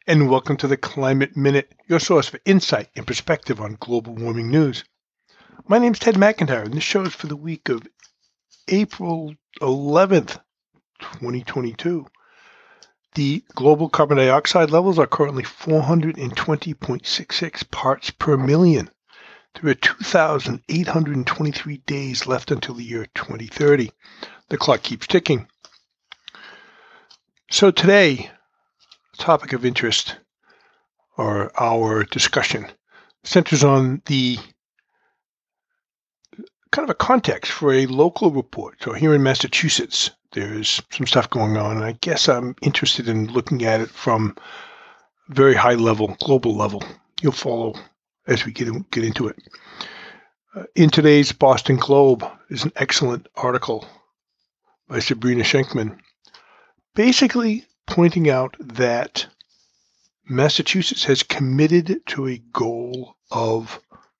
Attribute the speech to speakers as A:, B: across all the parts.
A: and welcome to the Climate Minute, your source for insight and perspective on global warming news. My name is Ted McIntyre, and this show is for the week of April 11th, 2022. The global carbon dioxide levels are currently 420.66 parts per million. There are 2,823 days left until the year 2030. The clock keeps ticking. So today, topic of interest, or our discussion, centers on the kind of a context for a local report. So here in Massachusetts, there's some stuff going on, and I guess I'm interested in looking at it from very high level, global level. You'll follow as we get into it. In today's Boston Globe is an excellent article by Sabrina Schenkman, basically pointing out that Massachusetts has committed to a goal of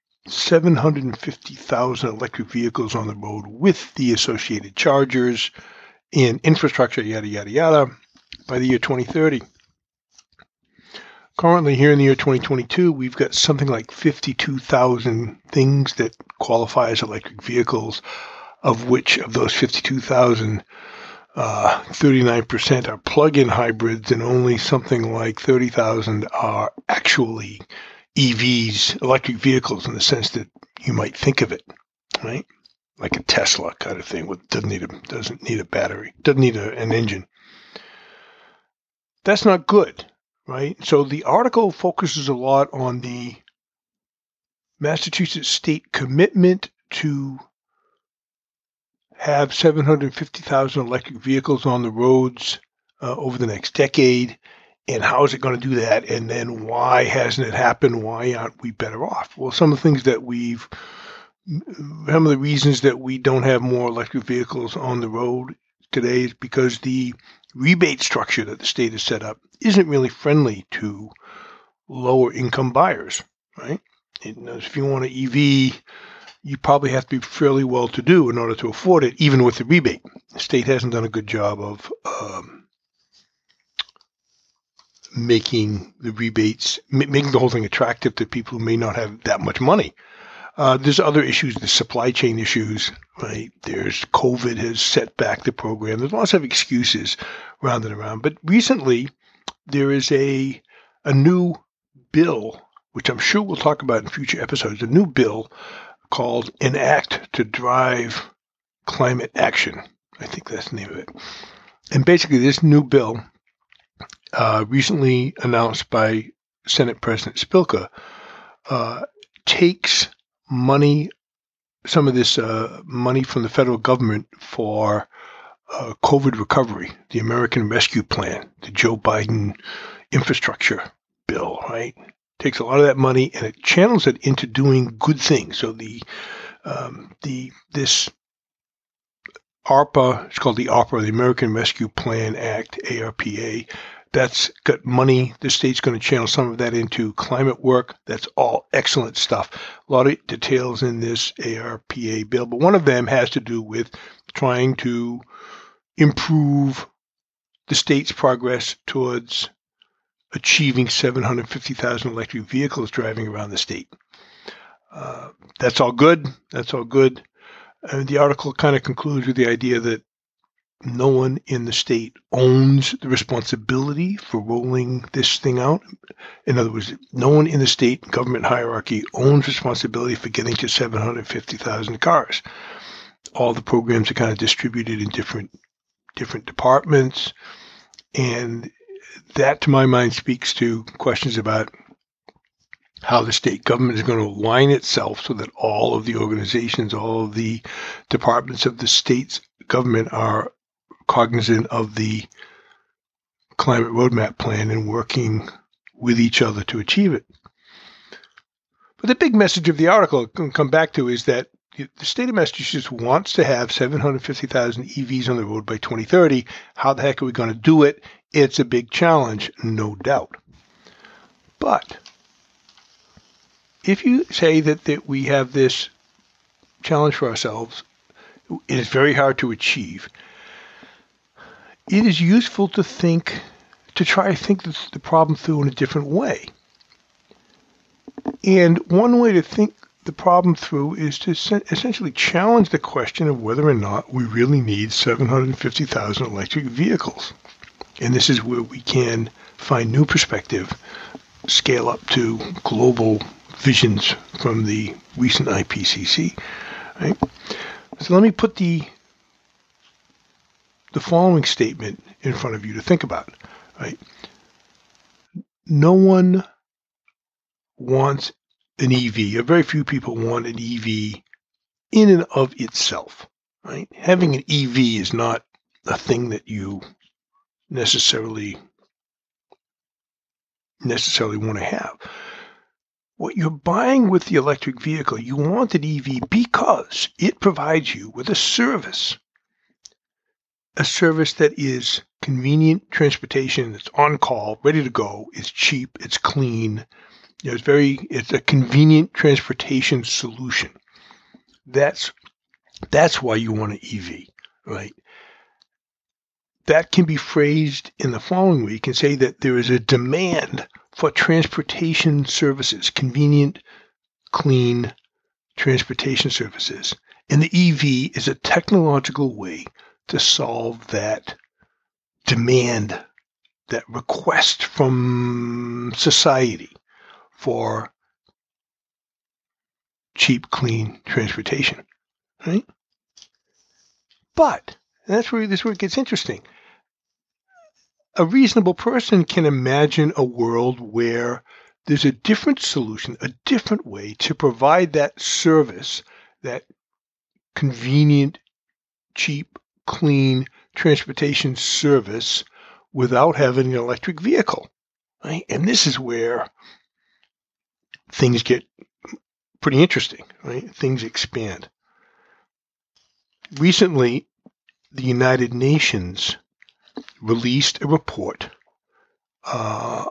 A: 750,000 electric vehicles on the road with the associated chargers and infrastructure, yada, yada, yada, by the year 2030. Currently, here in the year 2022, we've got something like 52,000 things that qualify as electric vehicles, of which of those 52,000, 39% are plug-in hybrids, and only something like 30,000 are actually EVs, electric vehicles, in the sense that you might think of it, right? Like a Tesla kind of thing, doesn't need a battery, doesn't need an engine. That's not good, right? So the article focuses a lot on the Massachusetts state commitment to have 750,000 electric vehicles on the roads over the next decade, and how is it going to do that, and then why hasn't it happened? Why aren't we better off? Well, some of the reasons that we don't have more electric vehicles on the road today is because the rebate structure that the state has set up isn't really friendly to lower income buyers, right? If you want an EV, you probably have to be fairly well-to-do in order to afford it, even with the rebate. The state hasn't done a good job of making the rebates, making the whole thing attractive to people who may not have that much money. There's other issues, the supply chain issues, right? There's COVID has set back the program. There's lots of excuses round and around. But recently, there is a new bill, which I'm sure we'll talk about in future episodes, a new bill called An Act to Drive Climate Action. I think that's the name of it. And basically, this new bill, recently announced by Senate President Spilka, takes some of this money from the federal government for COVID recovery, the American Rescue Plan, the Joe Biden infrastructure bill, right? Takes a lot of that money and it channels it into doing good things. So this ARPA, it's called the ARPA, the American Rescue Plan Act, ARPA. That's got money. The state's going to channel some of that into climate work. That's all excellent stuff. A lot of details in this ARPA bill, but one of them has to do with trying to improve the state's progress towards achieving 750,000 electric vehicles driving around the state. That's all good. And the article kind of concludes with the idea that no one in the state owns the responsibility for rolling this thing out. In other words, no one in the state government hierarchy owns responsibility for getting to 750,000 cars. All the programs are kind of distributed in different departments, and that, to my mind, speaks to questions about how the state government is going to align itself so that all of the organizations, all of the departments of the state's government are cognizant of the climate roadmap plan and working with each other to achieve it. But the big message of the article I can come back to is that the state of Massachusetts wants to have 750,000 EVs on the road by 2030. How the heck are we going to do it? It's a big challenge, no doubt. But if you say that we have this challenge for ourselves, it is very hard to achieve. It is useful to think to try to think the problem through in a different way. And one way to think the problem through is to essentially challenge the question of whether or not we really need 750,000 electric vehicles. And this is where we can find new perspective, scale up to global visions from the recent IPCC. Right? So let me put the following statement in front of you to think about. Right? No one wants an EV, or very few people want an EV in and of itself. Right? Having an EV is not a thing that you necessarily want to have. What you're buying with the electric vehicle, you want an EV because it provides you with a service that is convenient transportation, it's on call, ready to go, it's cheap, it's clean. It's a convenient transportation solution. That's why you want an EV, right? That can be phrased in the following way. You can say that there is a demand for transportation services, convenient, clean transportation services. And the EV is a technological way to solve that demand, that request from society for cheap, clean transportation, right? But this is where it gets interesting. A reasonable person can imagine a world where there's a different solution, a different way to provide that service, that convenient, cheap, clean transportation service without having an electric vehicle, right? And this is where things get pretty interesting, right? Things expand. Recently, the United Nations released a report, the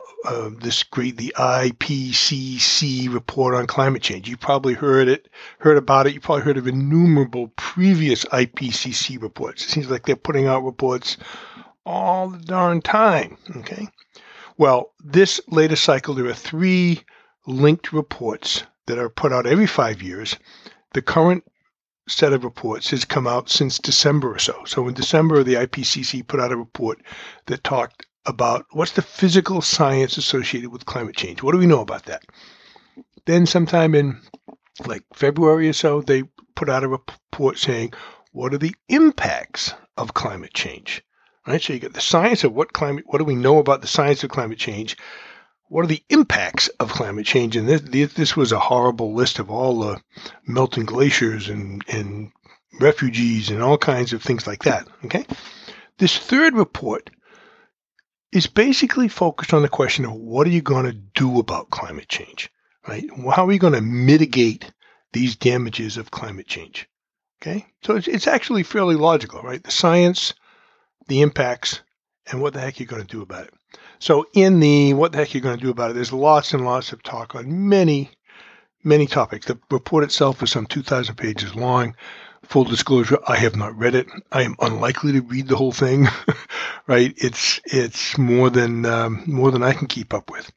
A: IPCC report on climate change. You probably heard about it. You probably heard of innumerable previous IPCC reports. It seems like they're putting out reports all the darn time, okay? Well, this latest cycle, there are 3 linked reports that are put out every 5 years. The current set of reports has come out since December or so. So in December, the IPCC put out a report that talked about what's the physical science associated with climate change. What do we know about that? Then sometime in like February or so, they put out a report saying, what are the impacts of climate change? Right? So you get the science of what do we know about the science of climate change? What are the impacts of climate change? And this was a horrible list of all the melting glaciers and refugees and all kinds of things like that. Okay? This third report is basically focused on the question of what are you going to do about climate change? Right? How are we going to mitigate these damages of climate change? Okay? So it's actually fairly logical, right? The science, the impacts, and what the heck you're going to do about it. So in the what the heck you're going to do about it, there's lots and lots of talk on many, many topics. The report itself is some 2,000 pages long. Full disclosure, I have not read it. I am unlikely to read the whole thing, right? It's more than I can keep up with.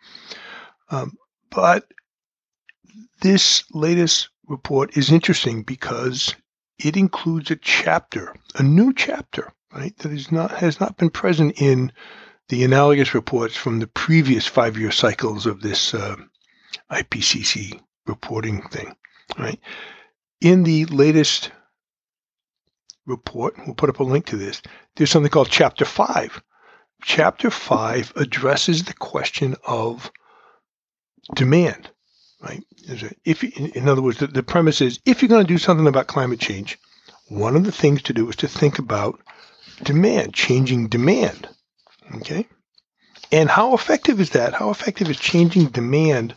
A: But this latest report is interesting because it includes a new chapter, right? That has not been present in the analogous reports from the previous 5-year cycles of this IPCC reporting thing, right? In the latest report, we'll put up a link to this, there's something called Chapter 5. Chapter 5 addresses the question of demand, right? In other words, the premise is, if you're going to do something about climate change, one of the things to do is to think about demand, changing demand. Okay, and how effective is that? How effective is changing demand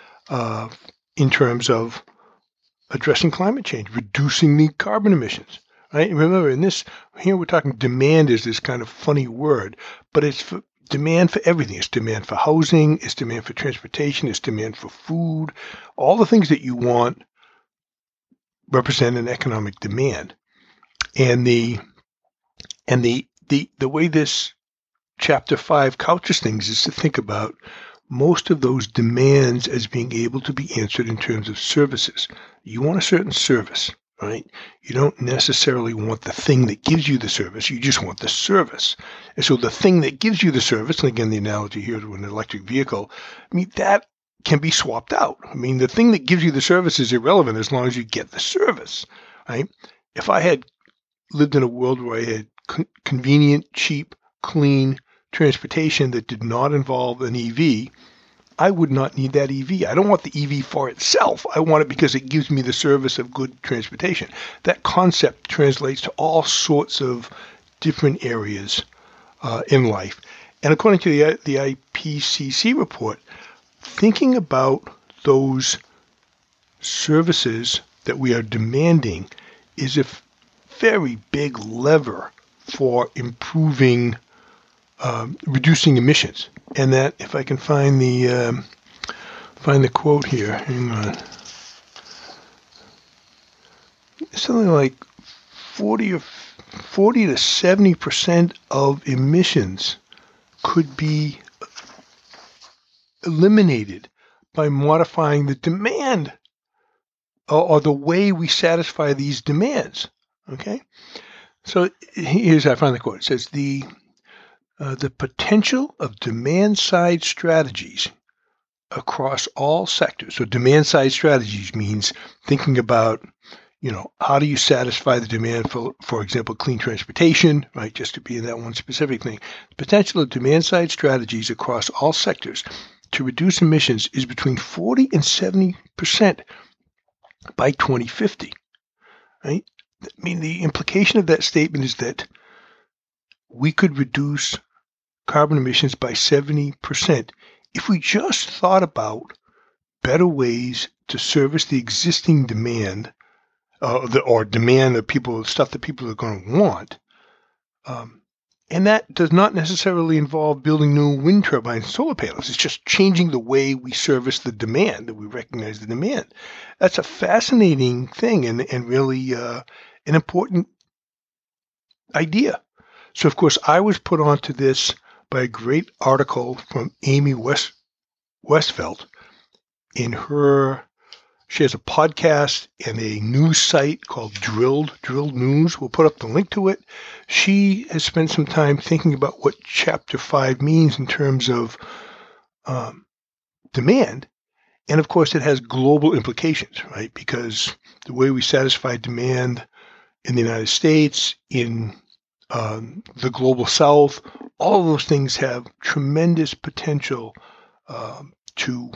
A: in terms of addressing climate change, reducing the carbon emissions? Right? Remember, here we're talking demand is this kind of funny word, but it's for demand for everything. It's demand for housing, it's demand for transportation, it's demand for food. All the things that you want represent an economic demand, and the way this Chapter 5 couches things is to think about most of those demands as being able to be answered in terms of services. You want a certain service, right? You don't necessarily want the thing that gives you the service. You just want the service. And so the thing that gives you the service, and again, the analogy here to an electric vehicle, I mean, that can be swapped out. I mean, the thing that gives you the service is irrelevant as long as you get the service, right? If I had lived in a world where I had convenient, cheap, clean transportation that did not involve an EV, I would not need that EV. I don't want the EV for itself. I want it because it gives me the service of good transportation. That concept translates to all sorts of different areas in life. And according to the IPCC report, thinking about those services that we are demanding is a very big lever for improving, reducing emissions. And that, if I can find the quote here, hang on, something like 40 to 70% of emissions could be eliminated by modifying the demand or the way we satisfy these demands. Okay, so here's how I find the quote. It says the potential of demand-side strategies across all sectors. So demand-side strategies means thinking about, how do you satisfy the demand for example, clean transportation, right? Just to be in that one specific thing. The potential of demand-side strategies across all sectors to reduce emissions is between 40 and 70% by 2050, right? I mean, the implication of that statement is that we could reduce carbon emissions by 70% if we just thought about better ways to service the existing demand, or demand of people, stuff that people are going to want. And that does not necessarily involve building new wind turbines and solar panels. It's just changing the way we service the demand, that we recognize the demand. That's a fascinating thing and really an important idea. So, of course, I was put onto this by a great article from Amy Westfeld in she has a podcast and a news site called Drilled News. We'll put up the link to it. She has spent some time thinking about what Chapter 5 means in terms of demand. And of course, it has global implications, right? Because the way we satisfy demand in the United States, in the global South, all of those things have tremendous potential to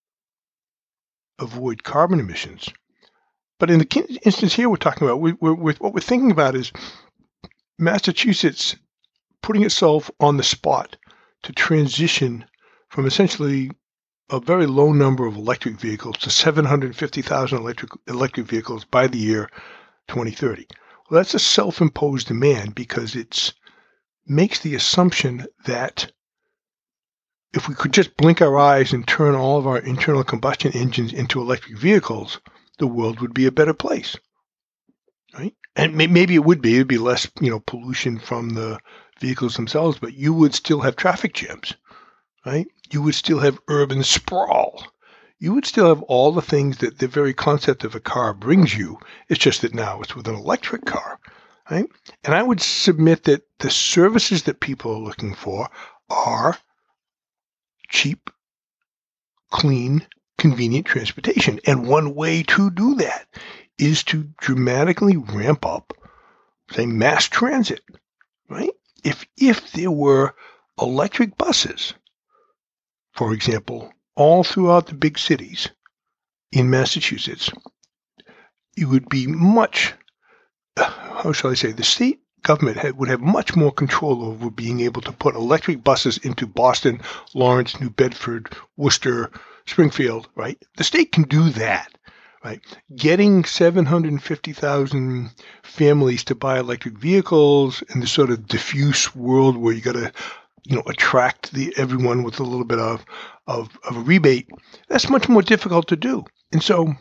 A: avoid carbon emissions. But in the instance here we're talking about, what we're thinking about is Massachusetts putting itself on the spot to transition from essentially a very low number of electric vehicles to 750,000 electric vehicles by the year 2030. Well, that's a self-imposed demand because it makes the assumption that if we could just blink our eyes and turn all of our internal combustion engines into electric vehicles, the world would be a better place, right? And maybe it would be. It would be less, pollution from the vehicles themselves, but you would still have traffic jams, right? You would still have urban sprawl. You would still have all the things that the very concept of a car brings you. It's just that now it's with an electric car, right? And I would submit that the services that people are looking for are cheap, clean, convenient transportation. And one way to do that is to dramatically ramp up, say, mass transit, right? If there were electric buses, for example, all throughout the big cities in Massachusetts, it would be much, how shall I say, the state government would have much more control over being able to put electric buses into Boston, Lawrence, New Bedford, Worcester, Springfield, right? The state can do that, right? Getting 750,000 families to buy electric vehicles in this sort of diffuse world where you got to, attract everyone with a little bit of a rebate, that's much more difficult to do. And so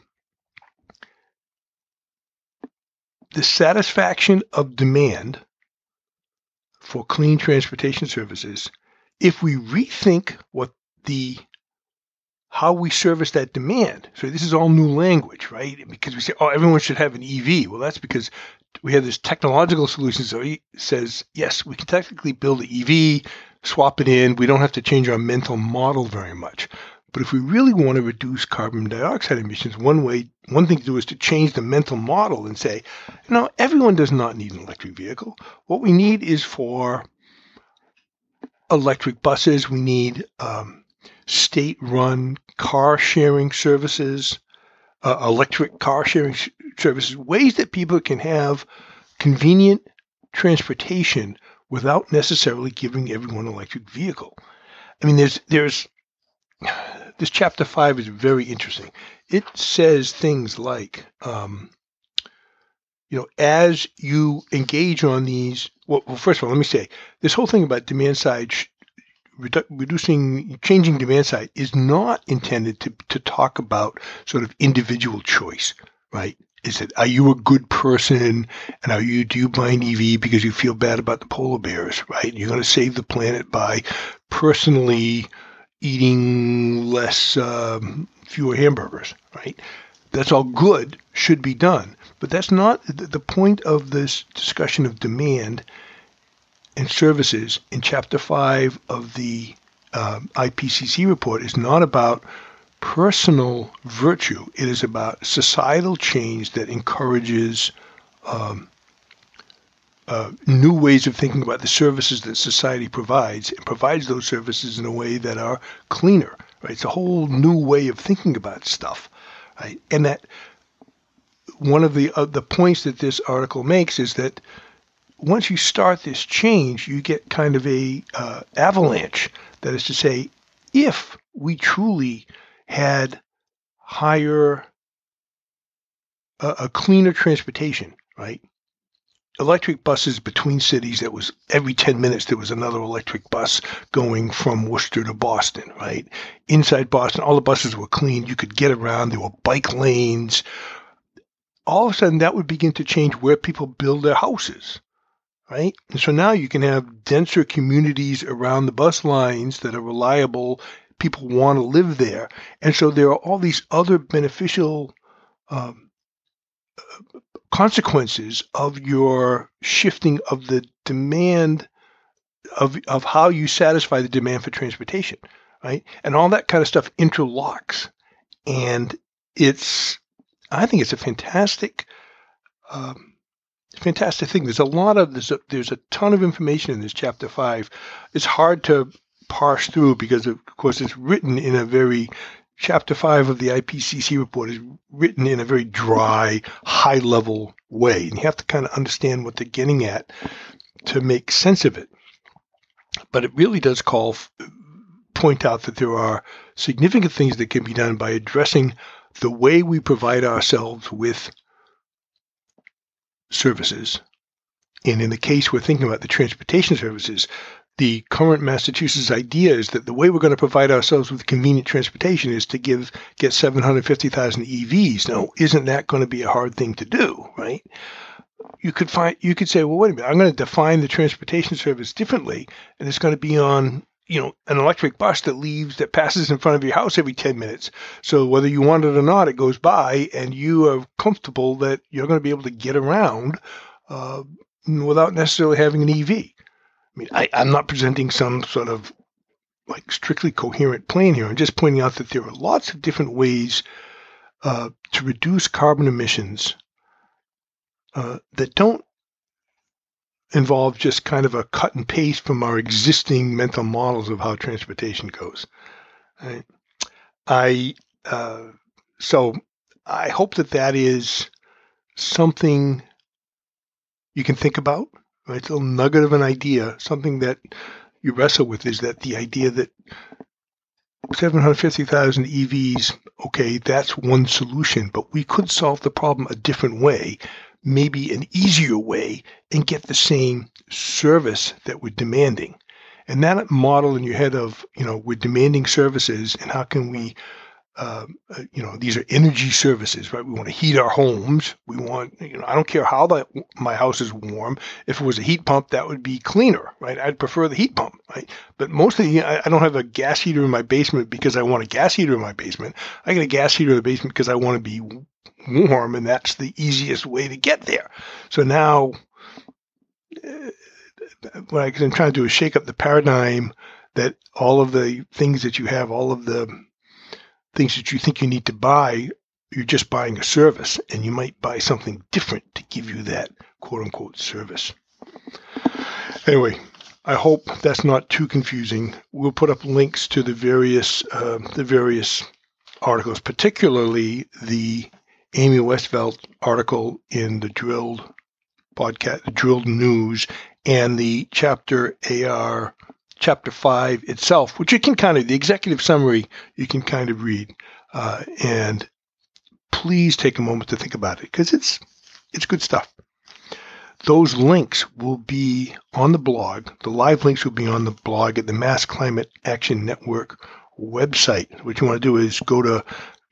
A: the satisfaction of demand for clean transportation services, if we rethink how we service that demand. So this is all new language, right? Because we say, oh, everyone should have an EV. Well, that's because we have this technological solution. So he says, yes, we can technically build an EV, swap it in. We don't have to change our mental model very much. But if we really want to reduce carbon dioxide emissions, one thing to do is to change the mental model and say, no, everyone does not need an electric vehicle. What we need is for electric buses. We need state-run car sharing services, electric car sharing services, ways that people can have convenient transportation without necessarily giving everyone an electric vehicle. I mean, there's this chapter 5 is very interesting. It says things like, as you engage on these, well, first of all, let me say, this whole thing about demand side changing demand side is not intended to talk about sort of individual choice, right? Is it, are you a good person, and do you buy an EV because you feel bad about the polar bears, right? You're going to save the planet by personally eating fewer hamburgers, right? That's all good, should be done. But that's not the point of this discussion of demand and services in Chapter 5 of the IPCC report is not about personal virtue. It is about societal change that encourages new ways of thinking about the services that society provides, and provides those services in a way that are cleaner, right? It's a whole new way of thinking about stuff, right? And that one of the points that this article makes is that once you start this change, you get kind of a avalanche. That is to say, if we truly had a cleaner transportation, right? Electric buses between cities, that was every 10 minutes there was another electric bus going from Worcester to Boston, right? Inside Boston, all the buses were clean. You could get around. There were bike lanes. All of a sudden, that would begin to change where people build their houses, right? And so now you can have denser communities around the bus lines that are reliable. People want to live there. And so there are all these other beneficial consequences of your shifting of the demand of how you satisfy the demand for transportation, right? And all that kind of stuff interlocks. And I think it's a fantastic thing. There's a ton of information in this chapter 5. It's hard to parse through because, of course, it's written in a very Chapter 5 of the IPCC report is written in a very dry, high-level way, and you have to kind of understand what they're getting at to make sense of it. But it really does point out that there are significant things that can be done by addressing the way we provide ourselves with services. And in the case we're thinking about the transportation services, the current Massachusetts idea is that the way we're going to provide ourselves with convenient transportation is to get 750,000 EVs. Now, isn't that going to be a hard thing to do, right? You could say, well, wait a minute, I'm going to define the transportation service differently, and it's going to be on, an electric bus that passes in front of your house every 10 minutes. So whether you want it or not, it goes by, and you are comfortable that you're going to be able to get around without necessarily having an EV. I mean, I'm not presenting some sort of like strictly coherent plan here. I'm just pointing out that there are lots of different ways to reduce carbon emissions that don't involve just kind of a cut and paste from our existing mental models of how transportation goes. Right? So I hope that is something you can think about. Right? It's a little nugget of an idea. Something that you wrestle with is that the idea that 750,000 EVs, okay, that's one solution, but we could solve the problem a different way, maybe an easier way, and get the same service that we're demanding. And that model in your head of, we're demanding services, and how can we these are energy services, right? We want to heat our homes. We want, I don't care how my house is warm. If it was a heat pump, that would be cleaner, right? I'd prefer the heat pump, right? But mostly I don't have a gas heater in my basement because I want a gas heater in my basement. I get a gas heater in the basement because I want to be warm, and that's the easiest way to get there. So now what I'm trying to do is shake up the paradigm that all of the things that you have, all of the things that you think you need to buy, you're just buying a service, and you might buy something different to give you that quote-unquote service. Anyway, I hope that's not too confusing. We'll put up links to the various articles, particularly the Amy Westveld article in the Drilled podcast, the Drilled News, and the Chapter 5 itself, which you can the executive summary, you can kind of read. And please take a moment to think about it, because it's good stuff. Those links will be on the blog. The live links will be on the blog at the Mass Climate Action Network website. What you want to do is go to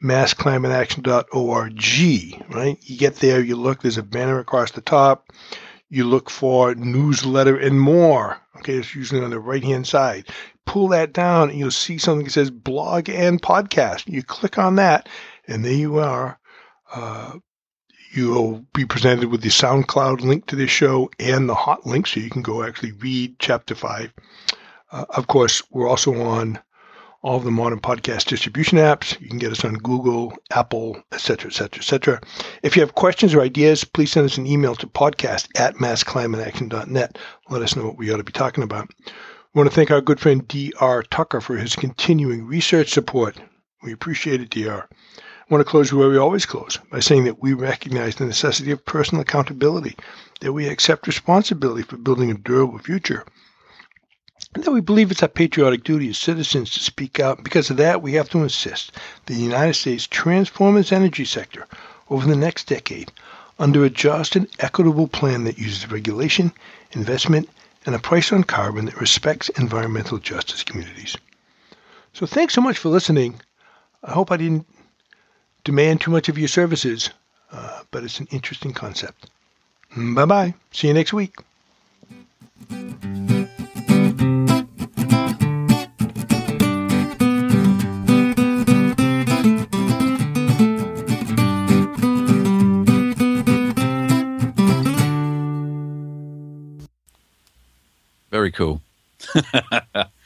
A: massclimateaction.org, right? You get there, you look, there's a banner across the top. You look for newsletter and more. Okay, it's usually on the right-hand side. Pull that down and you'll see something that says blog and podcast. You click on that, and there you are. You'll be presented with the SoundCloud link to this show and the hot link, so you can go actually read Chapter 5. Of course, we're also on all of the modern podcast distribution apps. You can get us on Google, Apple, etc., etc., etc. If you have questions or ideas, please send us an email to podcast@massclimateaction.net. Let us know what we ought to be talking about. We want to thank our good friend D.R. Tucker for his continuing research support. We appreciate it, D.R. I want to close where we always close, by saying that we recognize the necessity of personal accountability, that we accept responsibility for building a durable future, and that we believe it's our patriotic duty as citizens to speak out. Because of that, we have to insist that the United States transform its energy sector over the next decade under a just and equitable plan that uses regulation, investment, and a price on carbon that respects environmental justice communities. So thanks so much for listening. I hope I didn't demand too much of your services, but it's an interesting concept. Bye-bye. See you next week.
B: Very cool.